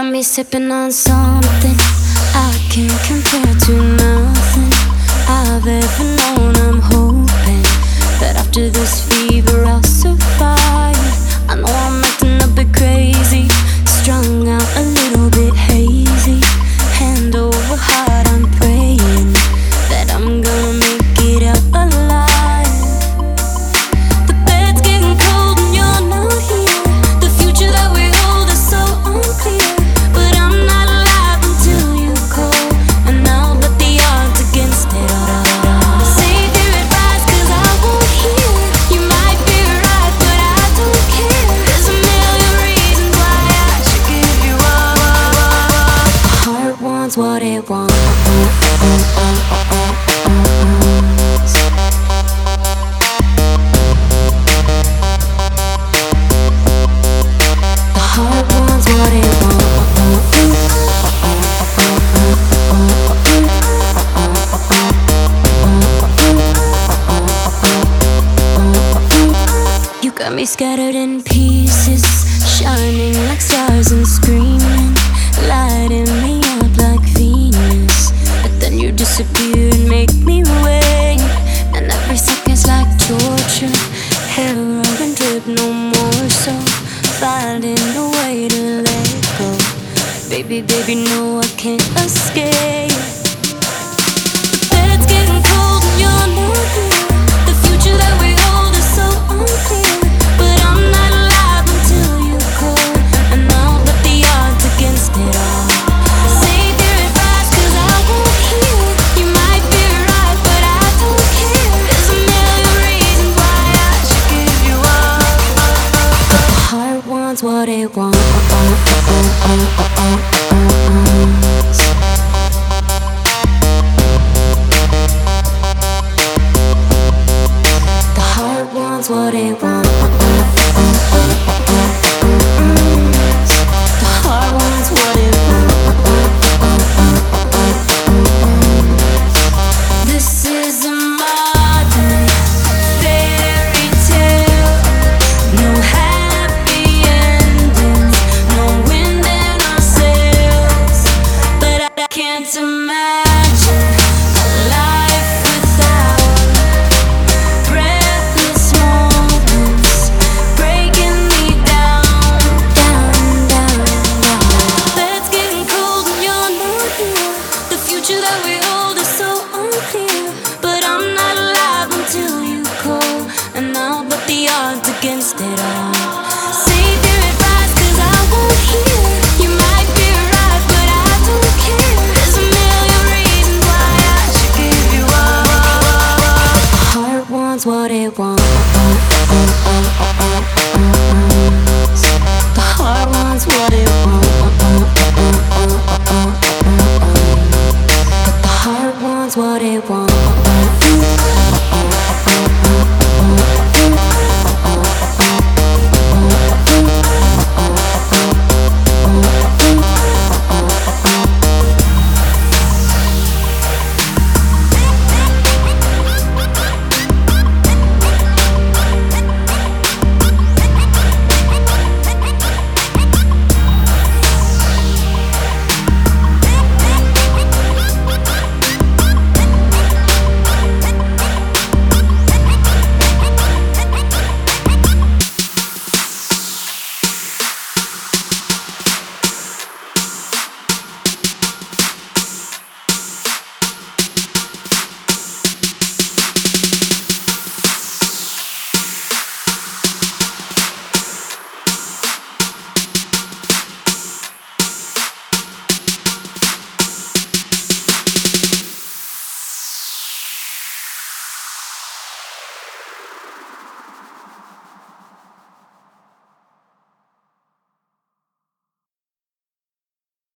got me sipping on something I can't compare to nothing I've ever known. I'm hoping that after this fever I'll survive. I know I'm acting a bit crazy, strung out a little bit hazy. Hand over heart, I'm praying that I'm gonna make it out alive. The bed's getting cold and you're not here. The future that we hold is so unclear. But I'm not alive until you call, and I'll bet the odds against it. Save your advice, cause I won't hear. You might be right, but I don't care. There's a million reasons why I should give you up. My heart wants what it wants. Got me scattered in pieces, shining like stars and screaming, lighting me up like Venus. But then you disappear and make me wait, and every second's like torture. Heroin drip, no more, so finding a way to let go. Baby, baby, no, I can't escape. The bed's getting cold and you're not here. The future that we hold is so unclear. What it wants. The heart wants what it wants. The heart wants what it wants. This is a modern fairy tale. No happy endings, no wind in our sails. But I can't imagine a life without breathless moments breaking me down, down, down, down. Bed's getting cold and you're not here. The future that we hold is so unclear. But I'm not alive until you call, and I'll bet the odds against it all. Save your advice, cause I won't hear. You might be right, but I don't care. There's a million reasons why I should give you up. My heart wants what it wants.